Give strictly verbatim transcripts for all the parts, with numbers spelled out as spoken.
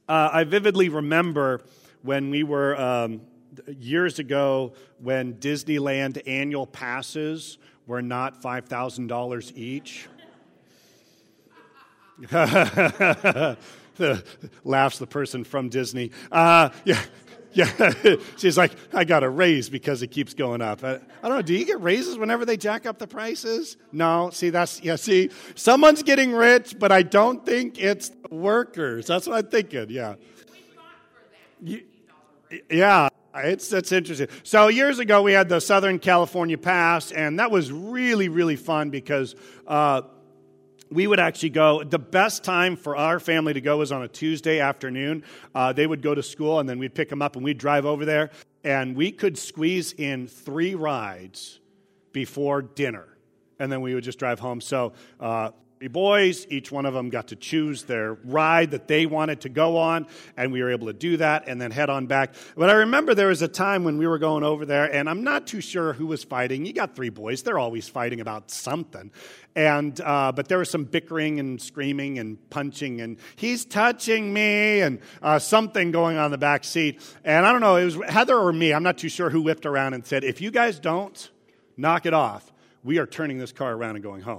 Uh, I vividly remember when we were, um, years ago, when Disneyland annual passes were not five thousand dollars each. Laughs the person from Disney. Uh, yeah. Yeah, she's like, I got a raise because it keeps going up. I, I don't know, do you get raises whenever they jack up the prices? No, see, that's, yeah, see, someone's getting rich, but I don't think it's the workers. That's what I'm thinking, yeah. Yeah, it's that's interesting. So years ago, we had the Southern California Pass, and that was really, really fun because uh, we would actually go. The best time for our family to go was on a Tuesday afternoon. Uh, they would go to school, and then we'd pick them up, and we'd drive over there. And we could squeeze in three rides before dinner, and then we would just drive home. So uh, three boys, each one of them got to choose their ride that they wanted to go on, and we were able to do that and then head on back. But I remember there was a time when we were going over there, and I'm not too sure who was fighting. You got three boys. They're always fighting about something. And uh, but there was some bickering and screaming and punching, and he's touching me, and uh, something going on in the back seat. And I don't know, it was Heather or me. I'm not too sure who whipped around and said, if you guys don't knock it off, we are turning this car around and going home.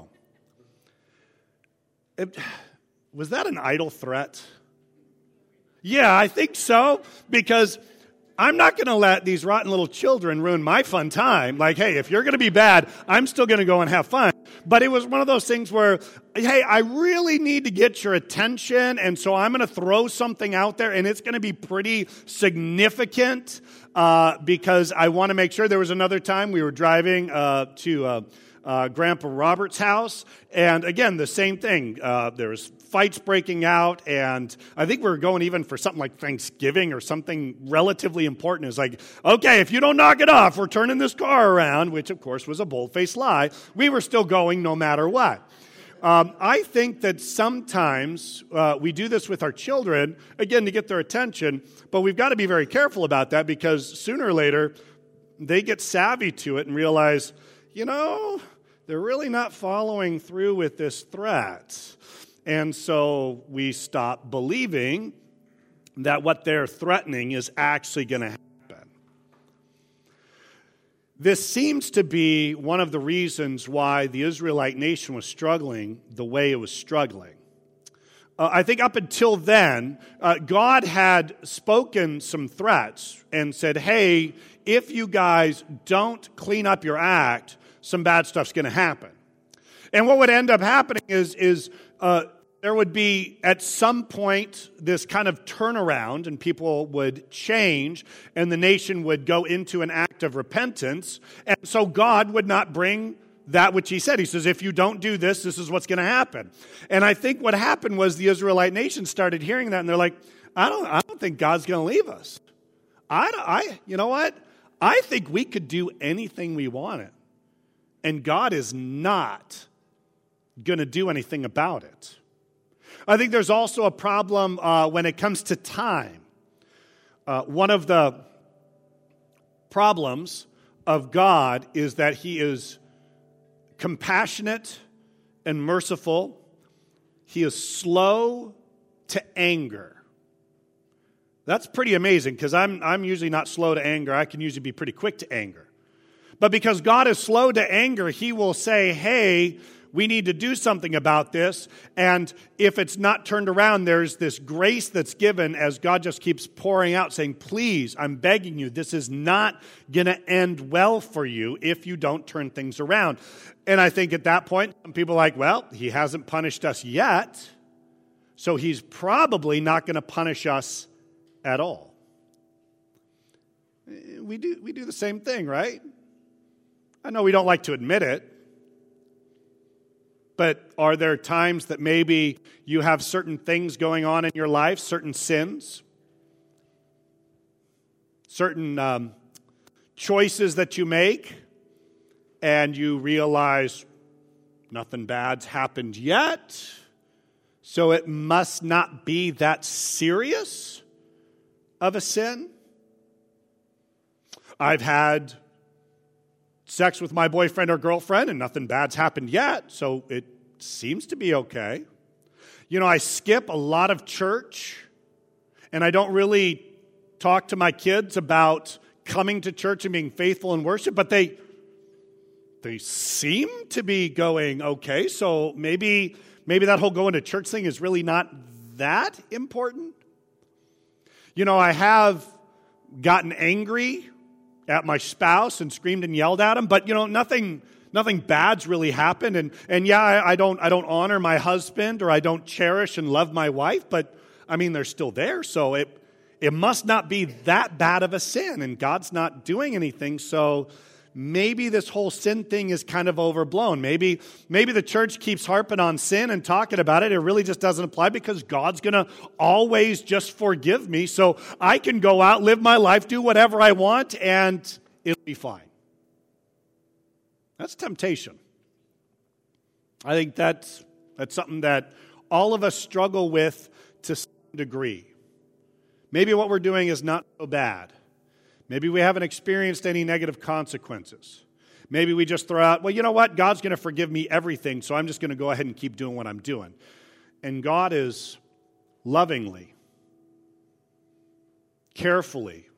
It, was that an idle threat? Yeah, I think so, because I'm not going to let these rotten little children ruin my fun time. Like, hey, if you're going to be bad, I'm still going to go and have fun. But it was one of those things where, hey, I really need to get your attention, and so I'm going to throw something out there, and it's going to be pretty significant uh, because I want to make sure. There was another time we were driving uh, to uh, uh, Grandpa Robert's house, and again, the same thing. Uh, there was fights breaking out, and I think we were going even for something like Thanksgiving or something relatively important. It's like, okay, if you don't knock it off, we're turning this car around, which of course was a bold-faced lie. We were still going no matter what. Um, I think that sometimes uh, we do this with our children, again, to get their attention, but we've got to be very careful about that because sooner or later, they get savvy to it and realize, you know, they're really not following through with this threat. And so we stop believing that what they're threatening is actually going to happen. This seems to be one of the reasons why the Israelite nation was struggling the way it was struggling. Uh, I think up until then, uh, God had spoken some threats and said, hey, if you guys don't clean up your act, some bad stuff's going to happen. And what would end up happening is, is uh, there would be, at some point, this kind of turnaround, and people would change, and the nation would go into an act of repentance, and so God would not bring that which he said. He says, if you don't do this, this is what's going to happen. And I think what happened was the Israelite nation started hearing that, and they're like, I don't, I don't think God's going to leave us. I, I, you know what? I think we could do anything we wanted, and God is not going to do anything about it. I think there's also a problem uh, when it comes to time. Uh, one of the problems of God is that he is compassionate and merciful. He is slow to anger. That's pretty amazing because I'm, I'm usually not slow to anger. I can usually be pretty quick to anger. But because God is slow to anger, he will say, hey, we need to do something about this. And if it's not turned around, there's this grace that's given as God just keeps pouring out, saying, please, I'm begging you, this is not going to end well for you if you don't turn things around. And I think at that point, some people are like, well, he hasn't punished us yet, so he's probably not going to punish us at all. We do, we do the same thing, right? I know we don't like to admit it. But are there times that maybe you have certain things going on in your life, certain sins, certain um, choices that you make, and you realize nothing bad's happened yet, so it must not be that serious of a sin? I've had sex with my boyfriend or girlfriend, and nothing bad's happened yet, so it seems to be okay. You know, I skip a lot of church, and I don't really talk to my kids about coming to church and being faithful in worship, but they they seem to be going okay, so maybe maybe that whole going to church thing is really not that important. You know, I have gotten angry at my spouse and screamed and yelled at him, but you know, nothing nothing bad's really happened. And and yeah, I, I don't I don't honor my husband, or I don't cherish and love my wife, but I mean, they're still there, so it it must not be that bad of a sin, and God's not doing anything. So maybe this whole sin thing is kind of overblown. Maybe maybe the church keeps harping on sin and talking about it. It really just doesn't apply because God's going to always just forgive me. So I can go out, live my life, do whatever I want, and it'll be fine. That's temptation. I think that's, that's something that all of us struggle with to some degree. Maybe what we're doing is not so bad. Maybe we haven't experienced any negative consequences. Maybe we just throw out, well, you know what? God's going to forgive me everything, so I'm just going to go ahead and keep doing what I'm doing. And God is lovingly, carefully,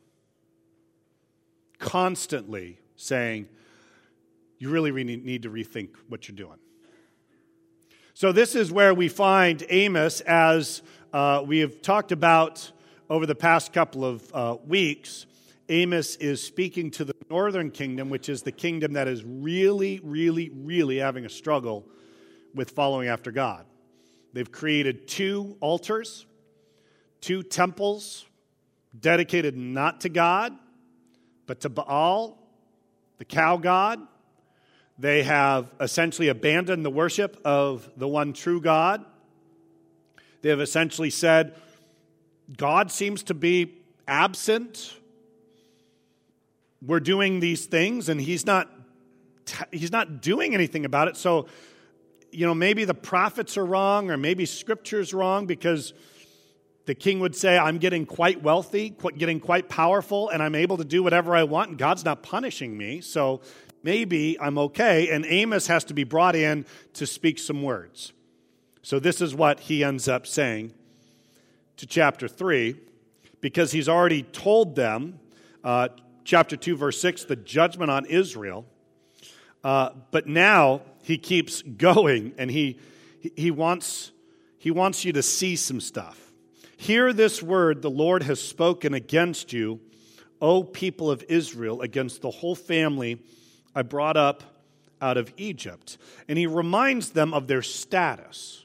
constantly saying, you really, really need to rethink what you're doing. So this is where we find Amos, as uh, we have talked about over the past couple of uh, weeks. Amos is speaking to the northern kingdom, which is the kingdom that is really, really, really having a struggle with following after God. They've created two altars, two temples dedicated not to God, but to Baal, the cow god. They have essentially abandoned the worship of the one true God. They have essentially said, God seems to be absent. We're doing these things, and he's not he's not doing anything about it. So, you know, maybe the prophets are wrong, or maybe Scripture's wrong, because the king would say, I'm getting quite wealthy, getting quite powerful, and I'm able to do whatever I want, and God's not punishing me, so maybe I'm okay. And Amos has to be brought in to speak some words. So this is what he ends up saying to chapter three, because he's already told them, uh, chapter two, verse six, the judgment on Israel. Uh, but now he keeps going, and he he wants he wants you to see some stuff. Hear this word the Lord has spoken against you, O people of Israel, against the whole family I brought up out of Egypt. And he reminds them of their status.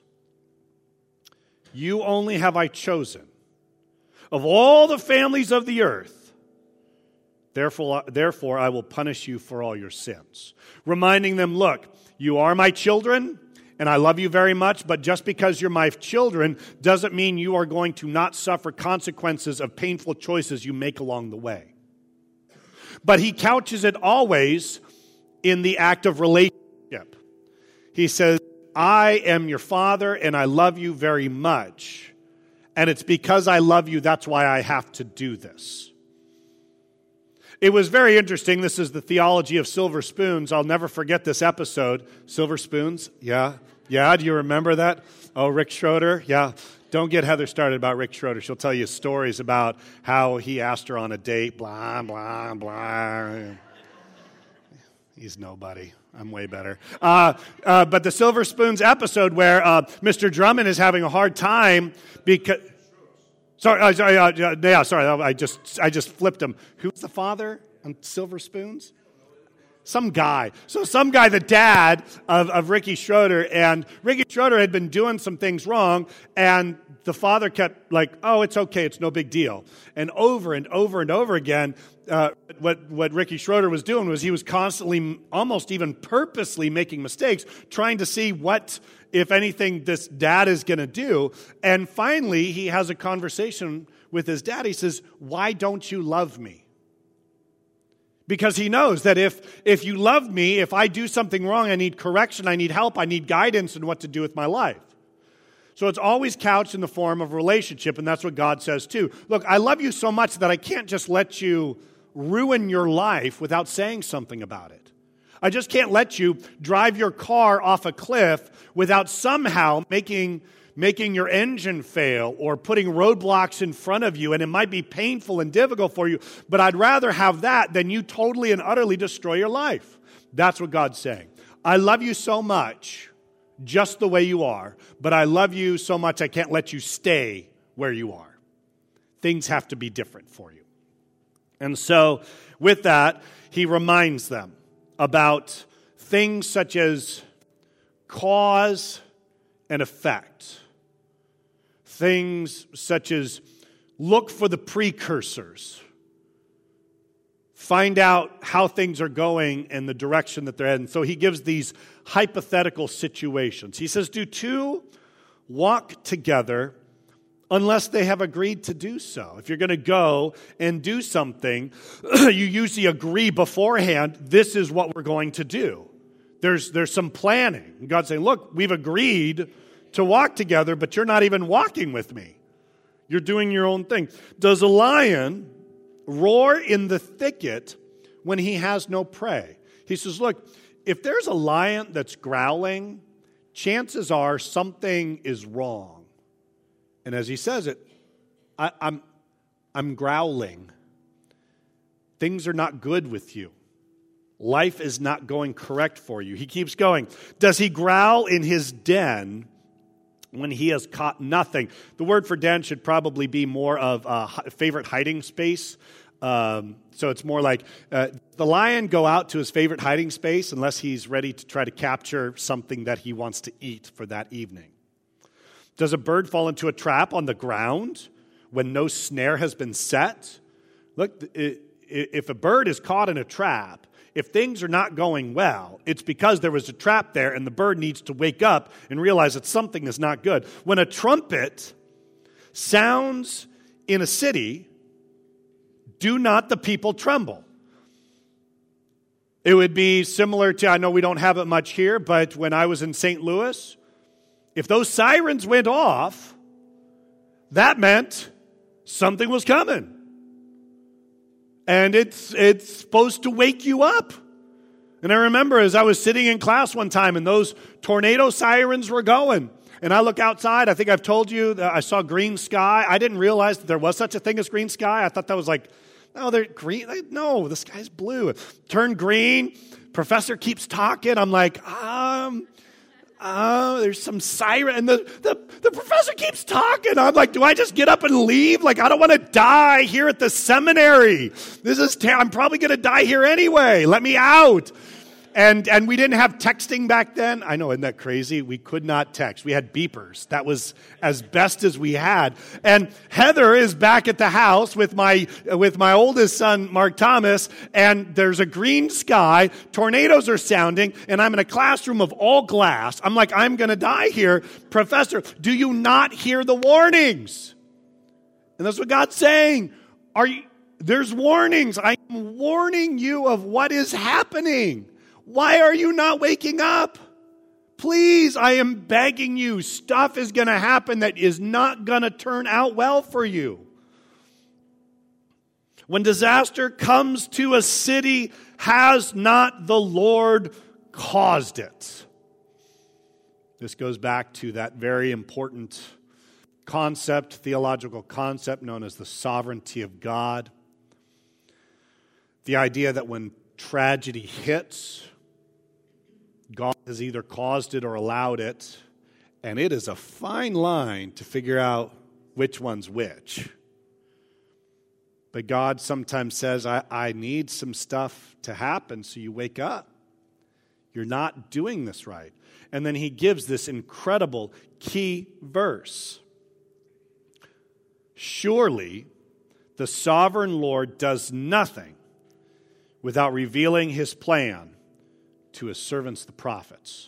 You only have I chosen of all the families of the earth. Therefore, therefore, I will punish you for all your sins. Reminding them, look, you are my children, and I love you very much, but just because you're my children doesn't mean you are going to not suffer consequences of painful choices you make along the way. But he couches it always in the act of relationship. He says, I am your father, and I love you very much. And it's because I love you, that's why I have to do this. It was very interesting. This is the theology of silver spoons. I'll never forget this episode. Silver spoons? Yeah. Yeah, do you remember that? Oh, Rick Schroeder? Yeah. Don't get Heather started about Rick Schroeder. She'll tell you stories about how he asked her on a date, blah, blah, blah. He's nobody. I'm way better. Uh, uh, but the Silver Spoons episode where uh, Mister Drummond is having a hard time because... Sorry, uh, sorry, uh, yeah, sorry. I just, I just flipped him. Who's the father on Silver Spoons? Some guy. So some guy, the dad of, of Ricky Schroeder, and Ricky Schroeder had been doing some things wrong, and the father kept like, oh, it's okay, it's no big deal. And over and over and over again, uh, what, what Ricky Schroeder was doing was he was constantly, almost even purposely making mistakes, trying to see what, if anything, this dad is going to do. And finally, he has a conversation with his dad. He says, why don't you love me? Because he knows that if, if you love me, if I do something wrong, I need correction, I need help, I need guidance in what to do with my life. So it's always couched in the form of relationship, and that's what God says too. Look, I love you so much that I can't just let you ruin your life without saying something about it. I just can't let you drive your car off a cliff without somehow making, making your engine fail or putting roadblocks in front of you, and it might be painful and difficult for you, but I'd rather have that than you totally and utterly destroy your life. That's what God's saying. I love you so much, just the way you are, but I love you so much I can't let you stay where you are. Things have to be different for you. And so, with that, he reminds them about things such as cause and effect. Things such as look for the precursors. Find out how things are going and the direction that they're heading. So he gives these hypothetical situations. He says, do two walk together unless they have agreed to do so? If you're going to go and do something, you usually agree beforehand, this is what we're going to do. There's, there's some planning. And God's saying, look, we've agreed to walk together, but you're not even walking with me. You're doing your own thing. Does a lion roar in the thicket when he has no prey? He says, look, if there's a lion that's growling, chances are something is wrong. And as he says it, I, I'm, I'm growling. Things are not good with you. Life is not going correct for you. He keeps going. Does he growl in his den when he has caught nothing? The word for den should probably be more of a favorite hiding space. Um, so it's more like uh, the lion go out to his favorite hiding space unless he's ready to try to capture something that he wants to eat for that evening. Does a bird fall into a trap on the ground when no snare has been set? Look, if a bird is caught in a trap, if things are not going well, it's because there was a trap there and the bird needs to wake up and realize that something is not good. When a trumpet sounds in a city, do not the people tremble? It would be similar to, I know we don't have it much here, but when I was in Saint Louis, if those sirens went off, that meant something was coming. And it's it's supposed to wake you up. And I remember as I was sitting in class one time and those tornado sirens were going. And I look outside. I think I've told you that I saw green sky. I didn't realize that there was such a thing as green sky. I thought that was like, no, they're green. No, the sky's blue. Turned green. Professor keeps talking. I'm like, um... Oh, there's some siren, and the, the, the professor keeps talking. I'm like, do I just get up and leave? Like, I don't want to die here at the seminary. This is, ter- I'm probably going to die here anyway. Let me out. And and we didn't have texting back then. I know, isn't that crazy? We could not text. We had beepers. That was as best as we had. And Heather is back at the house with my with my oldest son, Mark Thomas, and there's a green sky. Tornadoes are sounding, and I'm in a classroom of all glass. I'm like, I'm going to die here. Professor, do you not hear the warnings? And that's what God's saying. Are you? There's warnings. I'm warning you of what is happening. Why are you not waking up? Please, I am begging you. Stuff is going to happen that is not going to turn out well for you. When disaster comes to a city, has not the Lord caused it? This goes back to that very important concept, theological concept known as the sovereignty of God. The idea that when tragedy hits, God has either caused it or allowed it, and it is a fine line to figure out which one's which. But God sometimes says, I, I need some stuff to happen so you wake up. You're not doing this right. And then he gives this incredible key verse. Surely the sovereign Lord does nothing without revealing his plan to his servants, the prophets.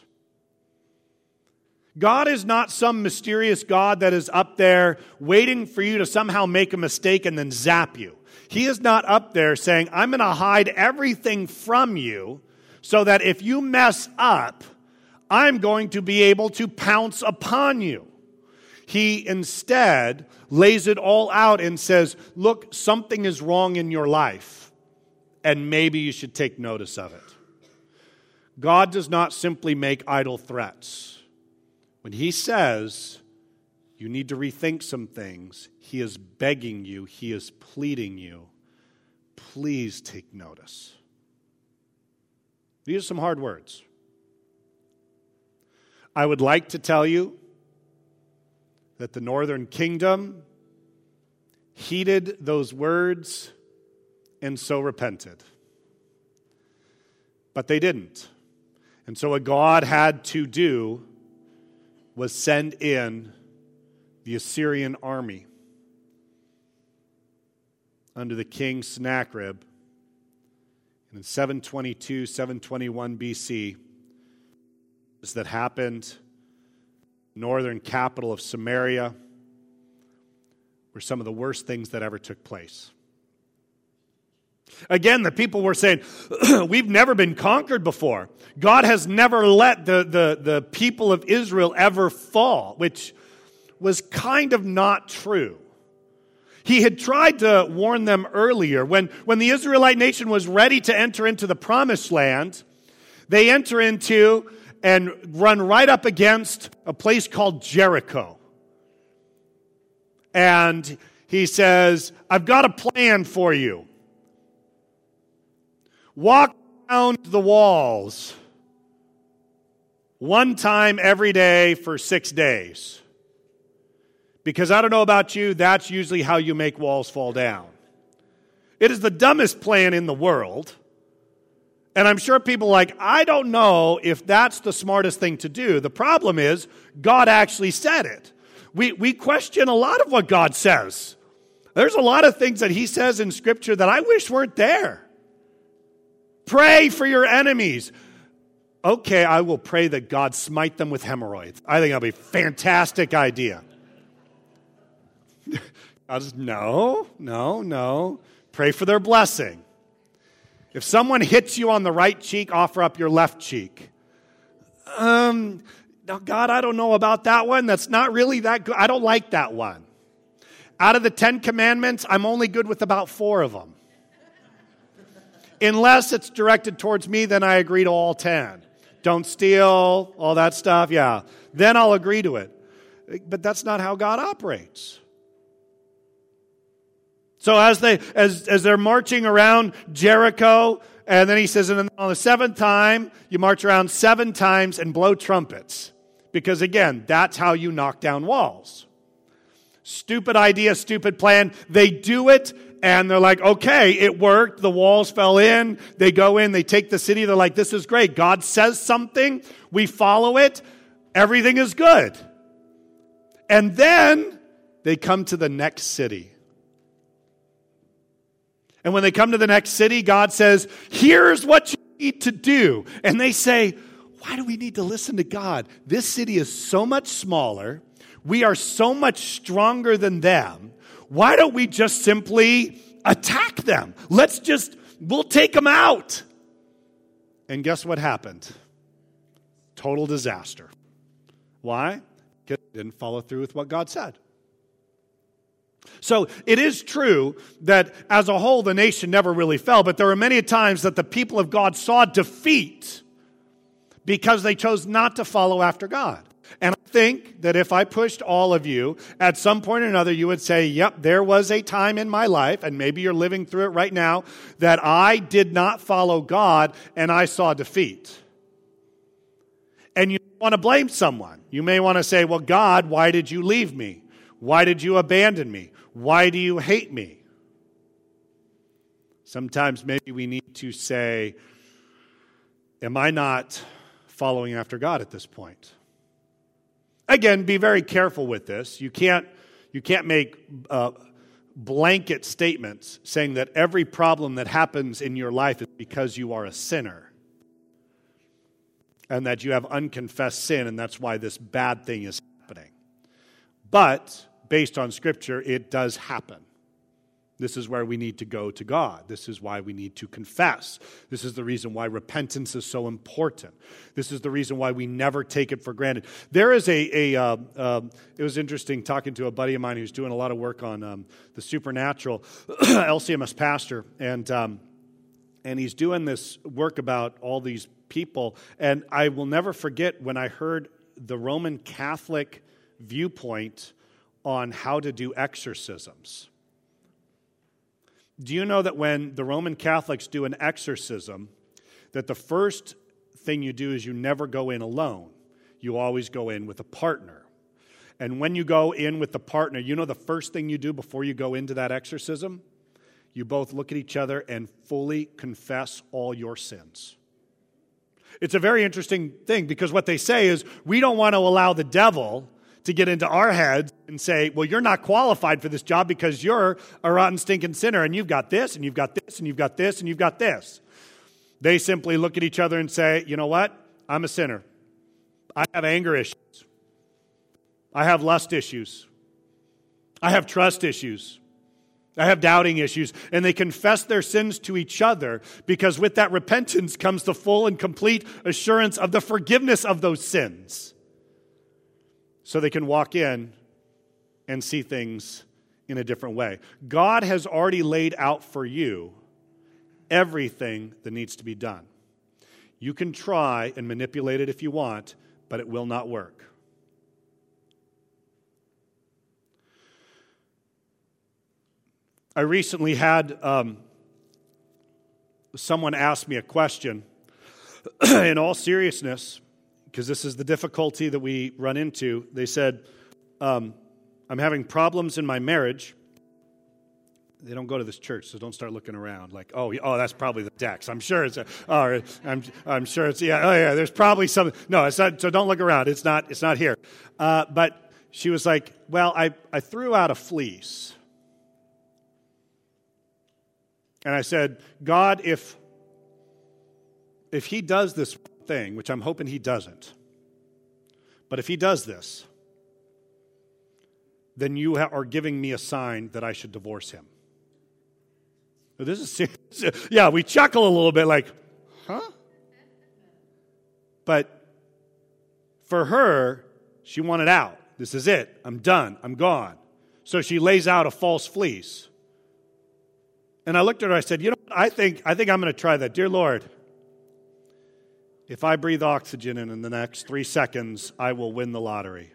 God is not some mysterious God that is up there waiting for you to somehow make a mistake and then zap you. He is not up there saying, I'm going to hide everything from you so that if you mess up, I'm going to be able to pounce upon you. He instead lays it all out and says, look, something is wrong in your life, and maybe you should take notice of it. God does not simply make idle threats. When he says, You need to rethink some things. He is begging you. He is pleading you. Please take notice. These are some hard words. I would like to tell you that the northern kingdom heeded those words and so repented. But they didn't. And so what God had to do was send in the Assyrian army under the king Sennacherib. And in seven twenty-two, seven twenty-one B C, that happened, northern capital of Samaria, were some of the worst things that ever took place. Again, the people were saying, we've never been conquered before. God has never let the, the, the people of Israel ever fall, which was kind of not true. He had tried to warn them earlier. When, when the Israelite nation was ready to enter into the promised land, they enter into and run right up against a place called Jericho. And he says, I've got a plan for you. Walk around the walls one time every day for six days. Because I don't know about you, that's usually how you make walls fall down. It is the dumbest plan in the world. And I'm sure people are like, I don't know if that's the smartest thing to do. The problem is, God actually said it. We, we question a lot of what God says. There's a lot of things that He says in Scripture that I wish weren't there. Pray for your enemies. Okay, I will pray that God smite them with hemorrhoids. I think that'll be a fantastic idea. I'll just, no, no, no. Pray for their blessing. If someone hits you on the right cheek, offer up your left cheek. Um, now, God, I don't know about that one. That's not really that good. I don't like that one. Out of the Ten Commandments, I'm only good with about four of them. Unless it's directed towards me, then I agree to all ten. Don't steal, all that stuff, yeah. Then I'll agree to it. But that's not how God operates. So as they as as they're marching around Jericho, and then he says, and on the seventh time, you march around seven times and blow trumpets. Because again, that's how you knock down walls. Stupid idea, stupid plan. They do it, and they're like, okay, it worked. The walls fell in. They go in, they take the city. They're like, this is great. God says something. We follow it. Everything is good. And then they come to the next city. And when they come to the next city, God says, here's what you need to do. And they say, why do we need to listen to God? This city is so much smaller. We are so much stronger than them. Why don't we just simply attack them? Let's just, we'll take them out. And guess what happened? Total disaster. Why? Because they didn't follow through with what God said. So it is true that as a whole the nation never really fell, but there were many times that the people of God saw defeat because they chose not to follow after God. And I think that if I pushed all of you, at some point or another you would say, yep, there was a time in my life, and maybe you're living through it right now, that I did not follow God and I saw defeat. And you want to blame someone. You may want to say, well, God, why did you leave me? Why did you abandon me? Why do you hate me? Sometimes maybe we need to say, am I not following after God at this point? Again, be very careful with this. You can't, you can't make uh, blanket statements saying that every problem that happens in your life is because you are a sinner and that you have unconfessed sin and that's why this bad thing is happening. But based on Scripture, it does happen. This is where we need to go to God. This is why we need to confess. This is the reason why repentance is so important. This is the reason why we never take it for granted. There is a, a uh, uh, it was interesting talking to a buddy of mine who's doing a lot of work on um, the supernatural, L C M S pastor, and um, and he's doing this work about all these people. And I will never forget when I heard the Roman Catholic viewpoint on how to do exorcisms. Do you know that when the Roman Catholics do an exorcism, that the first thing you do is you never go in alone. You always go in with a partner. And when you go in with the partner, you know the first thing you do before you go into that exorcism? You both look at each other and fully confess all your sins. It's a very interesting thing because what they say is we don't want to allow the devil to get into our heads and say, well, you're not qualified for this job because you're a rotten, stinking sinner and you've got this and you've got this and you've got this and you've got this. They simply look at each other and say, you know what? I'm a sinner. I have anger issues. I have lust issues. I have trust issues. I have doubting issues. And they confess their sins to each other because with that repentance comes the full and complete assurance of the forgiveness of those sins. So they can walk in and see things in a different way. God has already laid out for you everything that needs to be done. You can try and manipulate it if you want, but it will not work. I recently had um, someone ask me a question in all seriousness, because this is the difficulty that we run into. They said, um, I'm having problems in my marriage. They don't go to this church, so don't start looking around like, oh, oh, that's probably the Dex. I'm sure it's a, oh, I'm, I'm sure it's, yeah, oh, yeah, there's probably some, no, it's not, so don't look around. It's not, it's not here. Uh, but she was like, well, I, I threw out a fleece. And I said, God, if, if he does this thing, which I'm hoping he doesn't, but if he does this, then you are giving me a sign that I should divorce him. This is serious. Yeah, we chuckle a little bit like, huh? But for her, she wanted out. This is it. I'm done. I'm gone. So she lays out a false fleece. And I looked at her, I said, you know, I think, I think I'm going to try that. Dear Lord, if I breathe oxygen in in the next three seconds, I will win the lottery.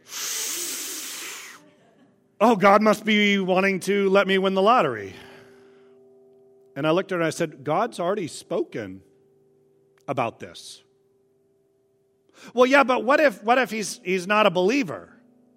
Oh, God must be wanting to let me win the lottery. And I looked at her and I said, God's already spoken about this. Well, yeah, but what if what if he's he's not a believer?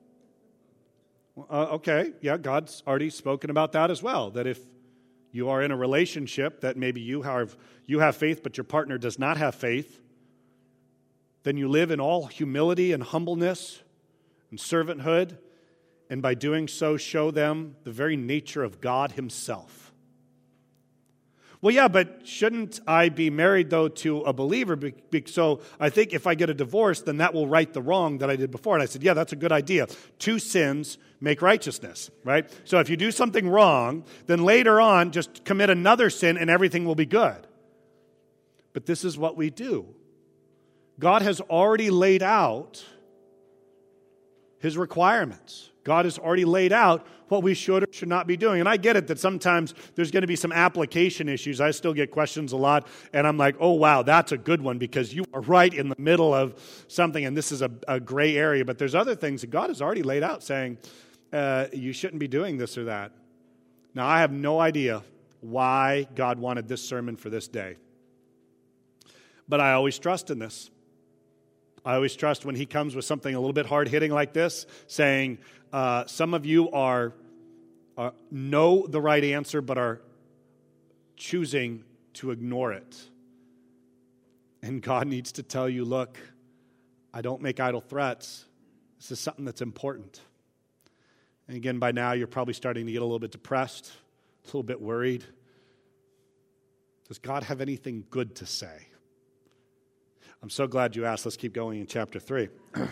Uh, okay, yeah, God's already spoken about that as well. That if you are in a relationship that maybe you have you have faith, but your partner does not have faith, then you live in all humility and humbleness and servanthood, and by doing so, show them the very nature of God himself. Well, yeah, but shouldn't I be married, though, to a believer? So I think if I get a divorce, then that will right the wrong that I did before. And I said, yeah, that's a good idea. Two sins make righteousness, right? So if you do something wrong, then later on, just commit another sin and everything will be good. But this is what we do. God has already laid out his requirements. God has already laid out what we should or should not be doing. And I get it that sometimes there's going to be some application issues. I still get questions a lot, and I'm like, oh, wow, that's a good one because you are right in the middle of something, and this is a, a gray area. But there's other things that God has already laid out saying, uh, you shouldn't be doing this or that. Now, I have no idea why God wanted this sermon for this day. But I always trust in this. I always trust when he comes with something a little bit hard-hitting like this, saying, uh, some of you are, are know the right answer, but are choosing to ignore it. And God needs to tell you, look, I don't make idle threats. This is something that's important. And again, by now, you're probably starting to get a little bit depressed, a little bit worried. Does God have anything good to say? I'm so glad you asked. Let's keep going in chapter three.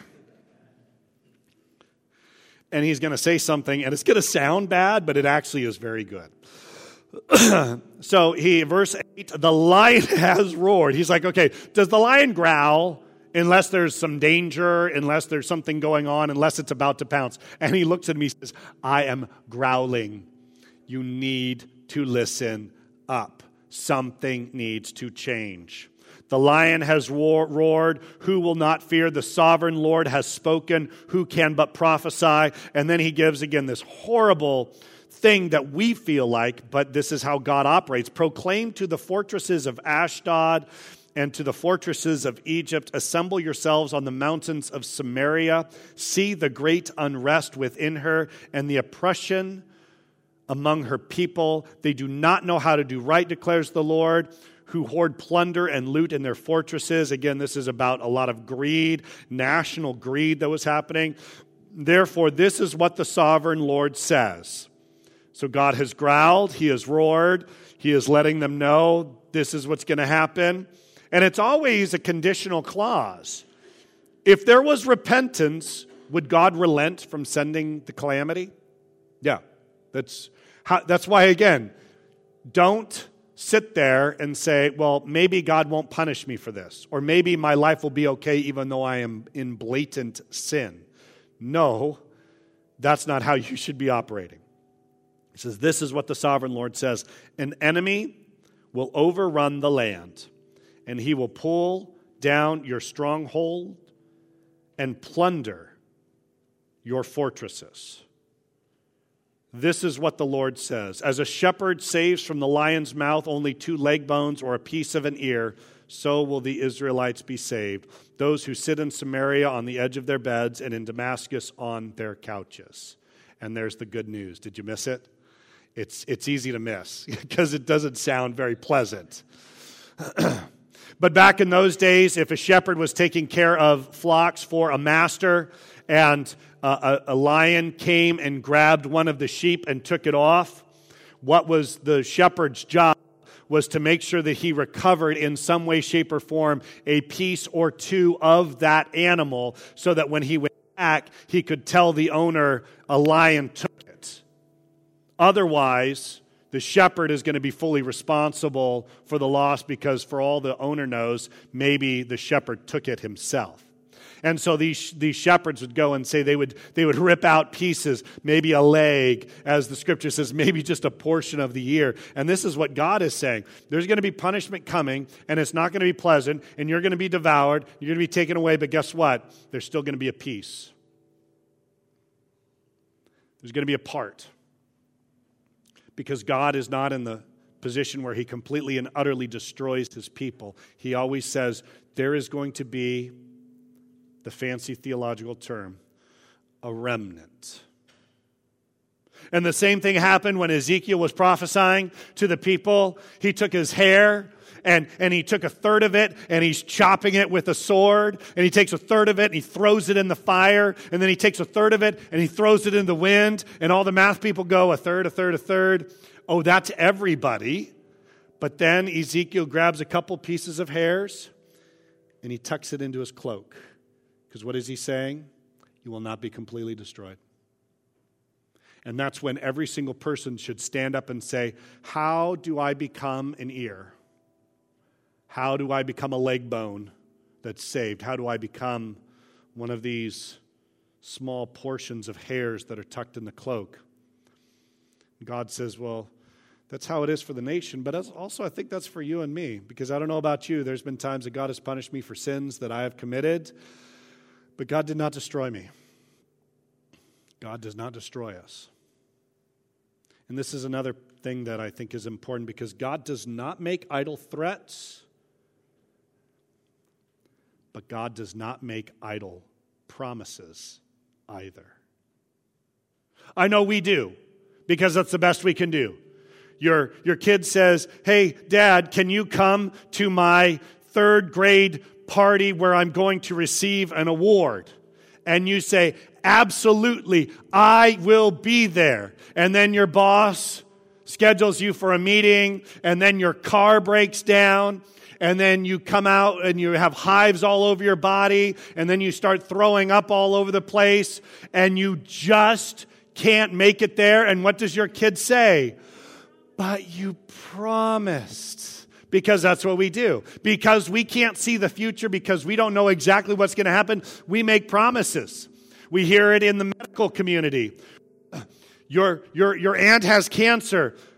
And he's going to say something, and it's going to sound bad, but it actually is very good. So he, verse eight, the lion has roared. He's like, okay, does the lion growl unless there's some danger, unless there's something going on, unless it's about to pounce? And he looks at me and says, I am growling. You need to listen up. Something needs to change. The lion has roared. Who will not fear? The sovereign Lord has spoken. Who can but prophesy? And then he gives again this horrible thing that we feel like, but this is how God operates. Proclaim to the fortresses of Ashdod and to the fortresses of Egypt, assemble yourselves on the mountains of Samaria. See the great unrest within her and the oppression among her people. They do not know how to do right, declares the Lord, who hoard plunder and loot in their fortresses. Again, this is about a lot of greed, national greed that was happening. Therefore, this is what the sovereign Lord says. So God has growled, he has roared, he is letting them know this is what's going to happen. And it's always a conditional clause. If there was repentance, would God relent from sending the calamity? Yeah, that's how, that's why, again, don't sit there and say, well, maybe God won't punish me for this, or maybe my life will be okay even though I am in blatant sin. No, that's not how you should be operating. He says, this is what the sovereign Lord says. An enemy will overrun the land, and he will pull down your stronghold and plunder your fortresses. This is what the Lord says. As a shepherd saves from the lion's mouth only two leg bones or a piece of an ear, so will the Israelites be saved, those who sit in Samaria on the edge of their beds and in Damascus on their couches. And there's the good news. Did you miss it? It's, it's easy to miss because it doesn't sound very pleasant. But back in those days, if a shepherd was taking care of flocks for a master and uh, a, a lion came and grabbed one of the sheep and took it off, what was the shepherd's job was to make sure that he recovered in some way, shape, or form a piece or two of that animal so that when he went back, he could tell the owner a lion took it. Otherwise, the shepherd is going to be fully responsible for the loss because for all the owner knows, maybe the shepherd took it himself. And so these these shepherds would go and say they would they would rip out pieces, maybe a leg, as the scripture says, maybe just a portion of the ear. And this is what God is saying. There's going to be punishment coming, and it's not going to be pleasant, and you're going to be devoured, you're going to be taken away, but guess what? There's still going to be a piece. There's going to be a part. Because God is not in the position where he completely and utterly destroys his people. He always says there is going to be, the fancy theological term, a remnant. And the same thing happened when Ezekiel was prophesying to the people. He took his hair and, and he took a third of it and he's chopping it with a sword. And he takes a third of it and he throws it in the fire. And then he takes a third of it and he throws it in the wind. And all the math people go, a third, a third, a third. Oh, that's everybody. But then Ezekiel grabs a couple pieces of hairs and he tucks it into his cloak. Because what is he saying? You will not be completely destroyed. And that's when every single person should stand up and say, how do I become an ear? How do I become a leg bone that's saved? How do I become one of these small portions of hairs that are tucked in the cloak? God says, well, that's how it is for the nation, but also I think that's for you and me, because I don't know about you. There's been times that God has punished me for sins that I have committed, but God did not destroy me. God does not destroy us. And this is another thing that I think is important, because God does not make idle threats, but God does not make idle promises either. I know we do, because that's the best we can do. Your, your kid says, hey, Dad, can you come to my third grade party where I'm going to receive an award? And you say, absolutely, I will be there. And then your boss schedules you for a meeting, and then your car breaks down, and then you come out and you have hives all over your body, and then you start throwing up all over the place, and you just can't make it there. And what does your kid say? But you promised. Because that's what we do. Because we can't see the future, because we don't know exactly what's going to happen, we make promises. We hear it in the medical community. Your, your, your aunt has cancer.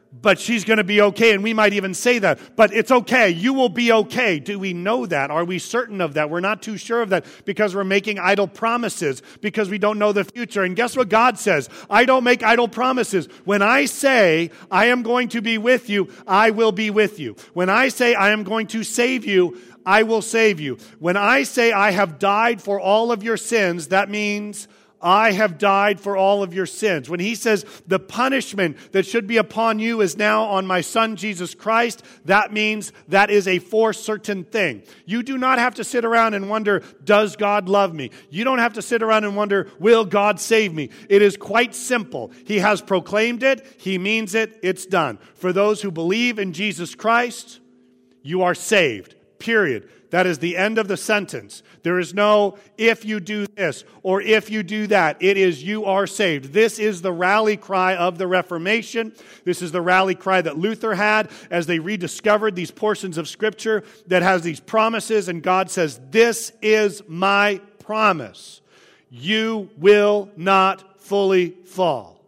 but she's going to be okay. And we might even say that, but it's okay. You will be okay. Do we know that? Are we certain of that? We're not too sure of that because we're making idle promises because we don't know the future. And guess what God says? I don't make idle promises. When I say I am going to be with you, I will be with you. When I say I am going to save you, I will save you. When I say I have died for all of your sins, that means I have died for all of your sins. When he says the punishment that should be upon you is now on my son Jesus Christ, that means that is a for certain thing. You do not have to sit around and wonder, does God love me? You don't have to sit around and wonder, will God save me? It is quite simple. He has proclaimed it. He means it. It's done. For those who believe in Jesus Christ, you are saved. Period. That is the end of the sentence. There is no if you do this or if you do that. It is you are saved. This is the rally cry of the Reformation. This is the rally cry that Luther had as they rediscovered these portions of Scripture that has these promises. And God says, this is my promise. You will not fully fall.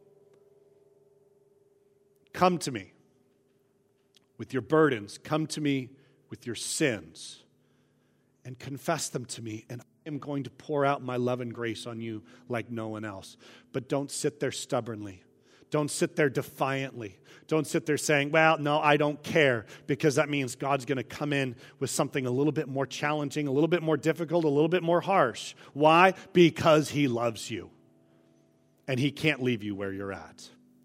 Come to me with your burdens. Come to me with your sins and confess them to me, and I am going to pour out my love and grace on you like no one else. But don't sit there stubbornly. Don't sit there defiantly. Don't sit there saying, well, no, I don't care, because that means God's going to come in with something a little bit more challenging, a little bit more difficult, a little bit more harsh. Why? Because he loves you, and he can't leave you where you're at.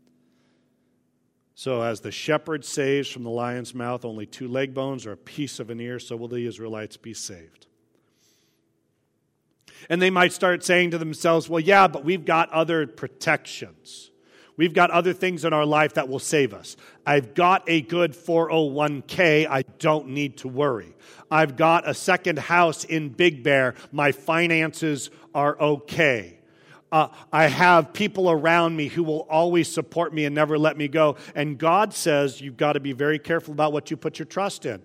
So as the shepherd saves from the lion's mouth only two leg bones or a piece of an ear, so will the Israelites be saved. And they might start saying to themselves, well, yeah, but we've got other protections. We've got other things in our life that will save us. I've got a good four oh one k. I don't need to worry. I've got a second house in Big Bear. My finances are okay. Uh, I have people around me who will always support me and never let me go. And God says you've got to be very careful about what you put your trust in.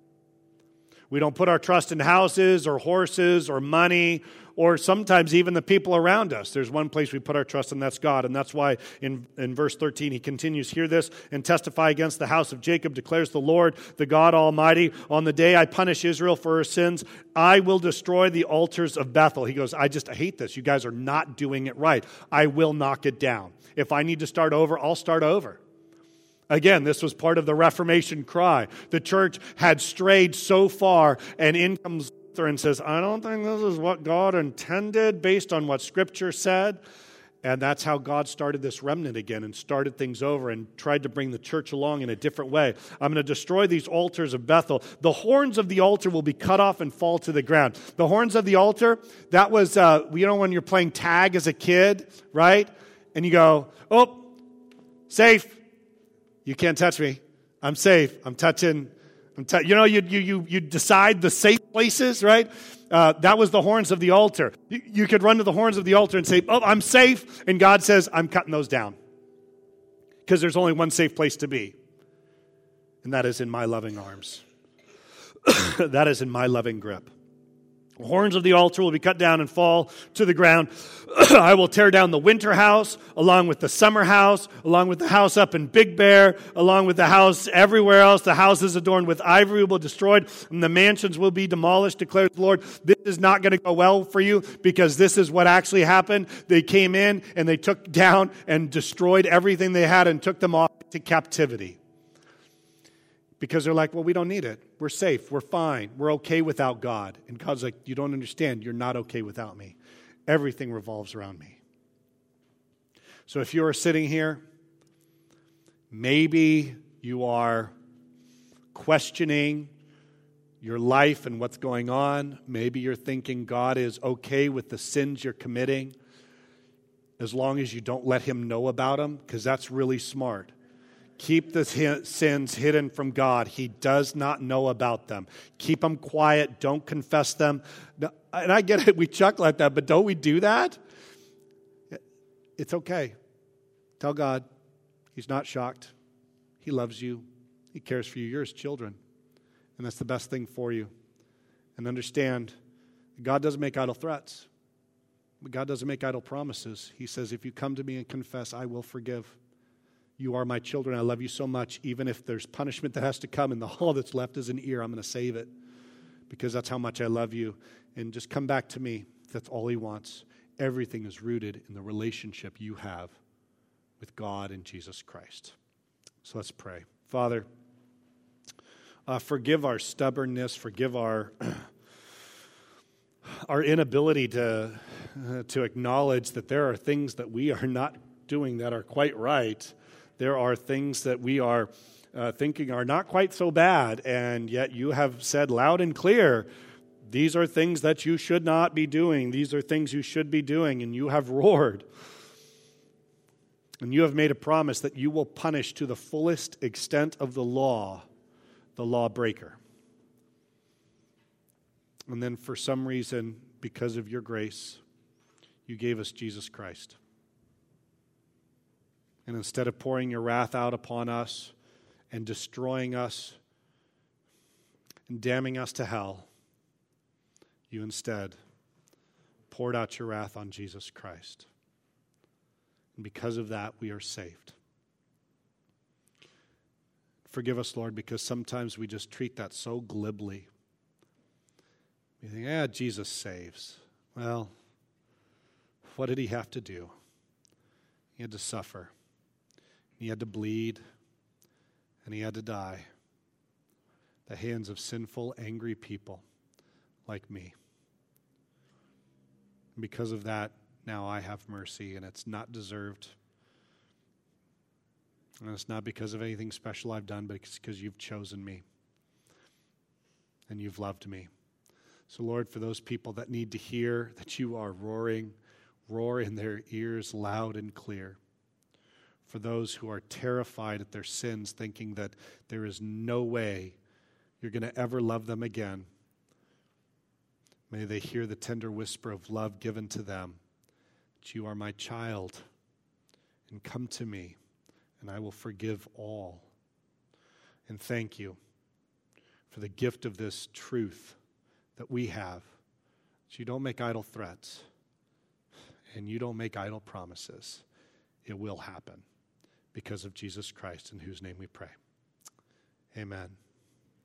We don't put our trust in houses or horses or money or sometimes even the people around us. There's one place we put our trust, and that's God. And that's why in, in verse thirteen he continues, hear this, and testify against the house of Jacob, declares the Lord, the God Almighty, on the day I punish Israel for her sins, I will destroy the altars of Bethel. He goes, I just I hate this. You guys are not doing it right. I will knock it down. If I need to start over, I'll start over. Again, this was part of the Reformation cry. The church had strayed so far, and in comes Luther and says, I don't think this is what God intended based on what Scripture said. And that's how God started this remnant again and started things over and tried to bring the church along in a different way. I'm going to destroy these altars of Bethel. The horns of the altar will be cut off and fall to the ground. The horns of the altar, that was, uh, you know, when you're playing tag as a kid, right? And you go, oh, safe. You can't touch me. I'm safe. I'm touching. I'm t- you know, you, you, you, you decide the safe places, right? Uh, that was the horns of the altar. You, you could run to the horns of the altar and say, oh, I'm safe. And God says, I'm cutting those down. Because there's only one safe place to be. And that is in my loving arms. That is in my loving grip. The horns of the altar will be cut down and fall to the ground. I will tear down the winter house, along with the summer house, along with the house up in Big Bear, along with the house everywhere else. The houses adorned with ivory will be destroyed, and the mansions will be demolished, declares the Lord. This is not going to go well for you, because this is what actually happened. They came in, and they took down and destroyed everything they had and took them off to captivity. Because they're like, well, we don't need it. We're safe. We're fine. We're okay without God. And God's like, you don't understand. You're not okay without me. Everything revolves around me. So if you are sitting here, maybe you are questioning your life and what's going on. Maybe you're thinking God is okay with the sins you're committing as long as you don't let him know about them, because that's really smart. Keep the sins hidden from God. He does not know about them. Keep them quiet. Don't confess them. And I get it. We chuckle at that, but don't we do that? It's okay. Tell God he's not shocked. He loves you. He cares for you. You're his children. And that's the best thing for you. And understand, God doesn't make idle threats. But God doesn't make idle promises. He says, if you come to me and confess, I will forgive. You are my children. I love you so much. Even if there's punishment that has to come and the all that's left is an ear, I'm going to save it because that's how much I love you. And just come back to me. That's all he wants. Everything is rooted in the relationship you have with God and Jesus Christ. So let's pray. Father, uh, forgive our stubbornness, forgive our our inability to uh, to acknowledge that there are things that we are not doing that are quite right. There are things that we are uh, thinking are not quite so bad, and yet you have said loud and clear, these are things that you should not be doing. These are things you should be doing, and you have roared. And you have made a promise that you will punish to the fullest extent of the law, the lawbreaker. And then for some reason, because of your grace, you gave us Jesus Christ. And instead of pouring your wrath out upon us and destroying us and damning us to hell, you instead poured out your wrath on Jesus Christ. And because of that, we are saved. Forgive us, Lord, because sometimes we just treat that so glibly. We think, yeah, Jesus saves. Well, what did he have to do? He had to suffer. He had to bleed. And he had to die. The hands of sinful, angry people like me. And because of that, now I have mercy, and it's not deserved. And it's not because of anything special I've done, but it's because you've chosen me. And you've loved me. So, Lord, for those people that need to hear that you are roaring, roar in their ears loud and clear. For those who are terrified at their sins, thinking that there is no way you're going to ever love them again, may they hear the tender whisper of love given to them. That you are my child, and come to me, and I will forgive all. And thank you for the gift of this truth that we have. That you don't make idle threats, and you don't make idle promises. It will happen because of Jesus Christ, in whose name we pray. Amen.